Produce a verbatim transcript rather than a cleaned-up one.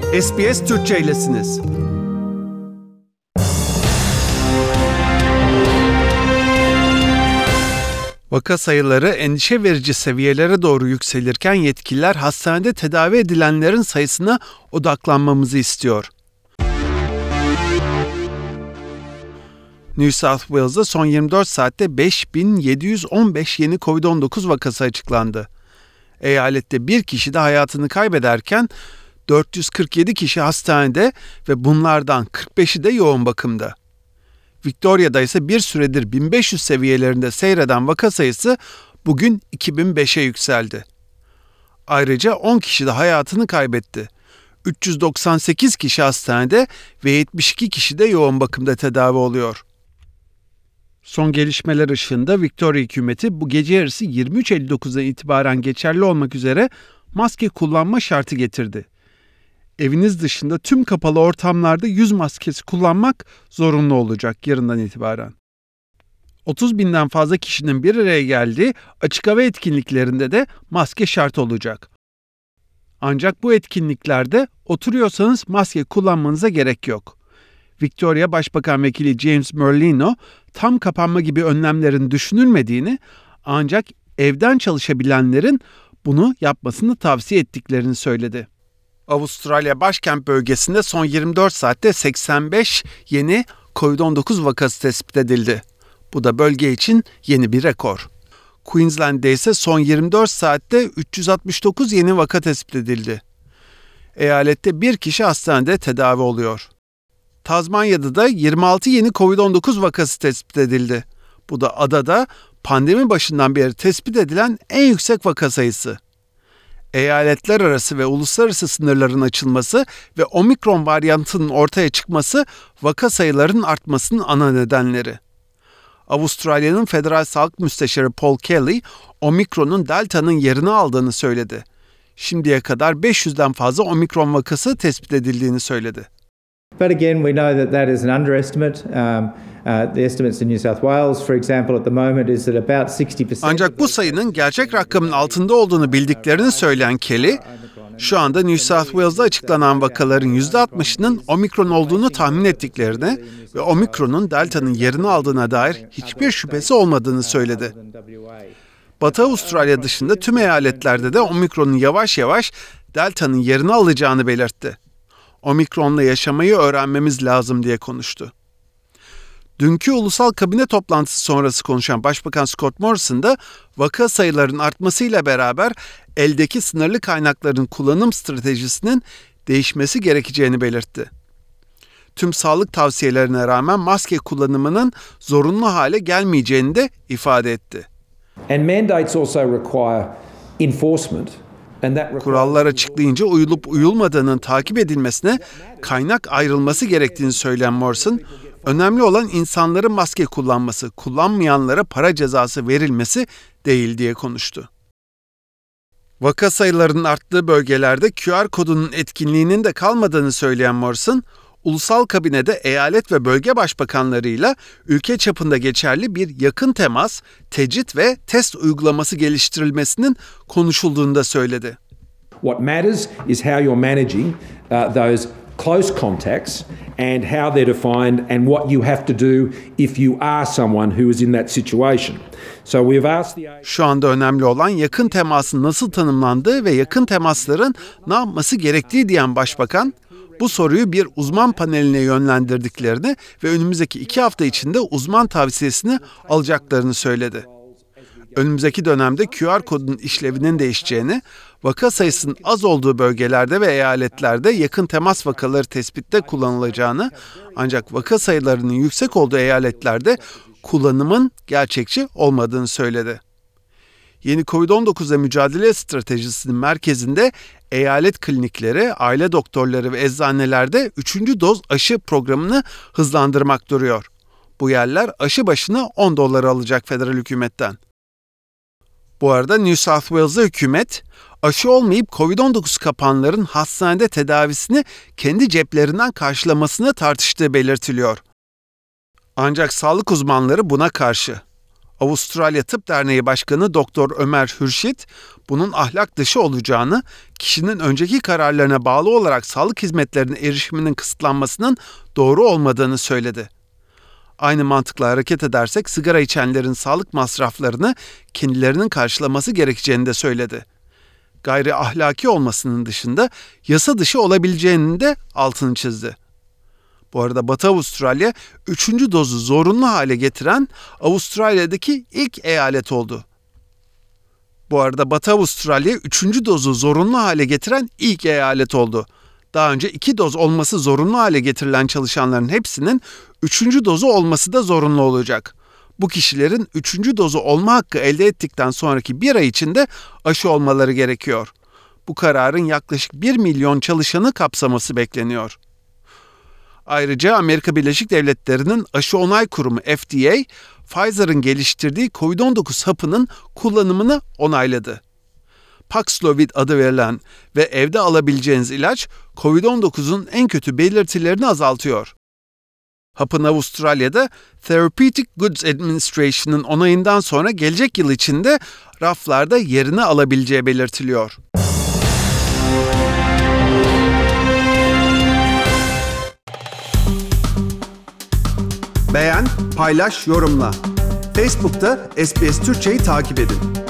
S B S Türkçe'ylesiniz. Vaka sayıları endişe verici seviyelere doğru yükselirken yetkililer hastanede tedavi edilenlerin sayısına odaklanmamızı istiyor. New South Wales'da son yirmi dört saatte beş bin yedi yüz on beş yeni kovid on dokuz vakası açıklandı. Eyalette bir kişi de hayatını kaybederken dört yüz kırk yedi kişi hastanede ve bunlardan kırk beşi de yoğun bakımda. Victoria'da ise bir süredir bin beş yüz seviyelerinde seyreden vaka sayısı bugün iki bin beşe yükseldi. Ayrıca on kişi de hayatını kaybetti. üç yüz doksan sekiz kişi hastanede ve yetmiş iki kişi de yoğun bakımda tedavi oluyor. Son gelişmeler ışığında Victoria hükümeti bu gece yarısı yirmi üç elli dokuzdan itibaren geçerli olmak üzere maske kullanma şartı getirdi. Eviniz dışında tüm kapalı ortamlarda yüz maskesi kullanmak zorunlu olacak yarından itibaren. otuz binden fazla kişinin bir araya geldiği açık hava etkinliklerinde de maske şart olacak. Ancak bu etkinliklerde oturuyorsanız maske kullanmanıza gerek yok. Victoria Başbakan Vekili James Merlino, tam kapanma gibi önlemlerin düşünülmediğini, ancak evden çalışabilenlerin bunu yapmasını tavsiye ettiklerini söyledi. Avustralya başkent bölgesinde son yirmi dört saatte seksen beş yeni kovid on dokuz vakası tespit edildi. Bu da bölge için yeni bir rekor. Queensland'de ise son yirmi dört saatte üç yüz altmış dokuz yeni vaka tespit edildi. Eyalette bir kişi hastanede tedavi oluyor. Tazmanya'da da yirmi altı yeni kovid on dokuz vakası tespit edildi. Bu da adada pandemi başından beri tespit edilen en yüksek vaka sayısı. Eyaletler arası ve uluslararası sınırların açılması ve omikron varyantının ortaya çıkması vaka sayılarının artmasının ana nedenleri. Avustralya'nın Federal Sağlık Müsteşarı Paul Kelly, omikronun delta'nın yerini aldığını söyledi. Şimdiye kadar beş yüzden fazla omikron vakası tespit edildiğini söyledi. But again, we know that that is an underestimate. Um, uh, the estimates in New South Wales, for example, at the moment is that about sixty percent. Ancak bu sayının gerçek rakamın altında olduğunu bildiklerini söyleyen Kelly, şu anda New South Wales'da açıklanan vakaların yüzde altmışının omikron olduğunu tahmin ettiklerini ve omikronun delta'nın yerini aldığına dair hiçbir şüphesi olmadığını söyledi. Batı Avustralya dışında tüm eyaletlerde de omikronun yavaş yavaş delta'nın yerini alacağını belirtti. Omikron'la yaşamayı öğrenmemiz lazım diye konuştu. Dünkü ulusal kabine toplantısı sonrası konuşan Başbakan Scott Morrison da vaka sayılarının artmasıyla beraber eldeki sınırlı kaynakların kullanım stratejisinin değişmesi gerekeceğini belirtti. Tüm sağlık tavsiyelerine rağmen maske kullanımının zorunlu hale gelmeyeceğini de ifade etti. And mandates also require enforcement. Kurallar açıklayınca uyulup uyulmadığının takip edilmesine kaynak ayrılması gerektiğini söyleyen Morrison, önemli olan insanların maske kullanması, kullanmayanlara para cezası verilmesi değil diye konuştu. Vaka sayılarının arttığı bölgelerde Q R kodunun etkinliğinin de kalmadığını söyleyen Morrison, ulusal kabinede eyalet ve bölge başbakanlarıyla ülke çapında geçerli bir yakın temas, tecrit ve test uygulaması geliştirilmesinin konuşulduğunu da söyledi. What matters is how you're managing uh, those close contacts and how they're defined and what you have to do if you are someone who is in that situation. So we've asked the Şu anda önemli olan yakın temasın nasıl tanımlandığı ve yakın temasların ne yapması gerektiği diyen başbakan, bu soruyu bir uzman paneline yönlendirdiklerini ve önümüzdeki iki hafta içinde uzman tavsiyesini alacaklarını söyledi. Önümüzdeki dönemde Q R kodun işlevinin değişeceğini, vaka sayısının az olduğu bölgelerde ve eyaletlerde yakın temas vakaları tespitte kullanılacağını, ancak vaka sayılarının yüksek olduğu eyaletlerde kullanımın gerçekçi olmadığını söyledi. Yeni kovid on dokuzla mücadele stratejisinin merkezinde eyalet klinikleri, aile doktorları ve eczanelerde üçüncü doz aşı programını hızlandırmak duruyor. Bu yerler aşı başına on dolar alacak federal hükümetten. Bu arada New South Wales'da hükümet, aşı olmayıp kovid on dokuz kapanların hastanede tedavisini kendi ceplerinden karşılamasını tartıştığı belirtiliyor. Ancak sağlık uzmanları buna karşı. Avustralya Tıp Derneği Başkanı Doktor Ömer Hürşit, bunun ahlak dışı olacağını, kişinin önceki kararlarına bağlı olarak sağlık hizmetlerine erişiminin kısıtlanmasının doğru olmadığını söyledi. Aynı mantıkla hareket edersek sigara içenlerin sağlık masraflarını kendilerinin karşılaması gerekeceğini de söyledi. Gayri ahlaki olmasının dışında yasa dışı olabileceğinin de altını çizdi. Bu arada Batı Avustralya üçüncü dozu zorunlu hale getiren Avustralya'daki ilk eyalet oldu. Bu arada Batı Avustralya üçüncü dozu zorunlu hale getiren ilk eyalet oldu. Daha önce iki doz olması zorunlu hale getirilen çalışanların hepsinin üçüncü dozu olması da zorunlu olacak. Bu kişilerin üçüncü dozu olma hakkı elde ettikten sonraki bir ay içinde aşı olmaları gerekiyor. Bu kararın yaklaşık bir milyon çalışanı kapsaması bekleniyor. Ayrıca Amerika Birleşik Devletleri'nin aşı onay kurumu F D A, Pfizer'ın geliştirdiği kovid on dokuz hapının kullanımını onayladı. Paxlovid adı verilen ve evde alabileceğiniz ilaç, kovid on dokuzun en kötü belirtilerini azaltıyor. Hapın Avustralya'da Therapeutic Goods Administration'ın onayından sonra gelecek yıl içinde raflarda yerini alabileceği belirtiliyor. Beğen, paylaş, yorumla. Facebook'ta S B S Türkçe'yi takip edin.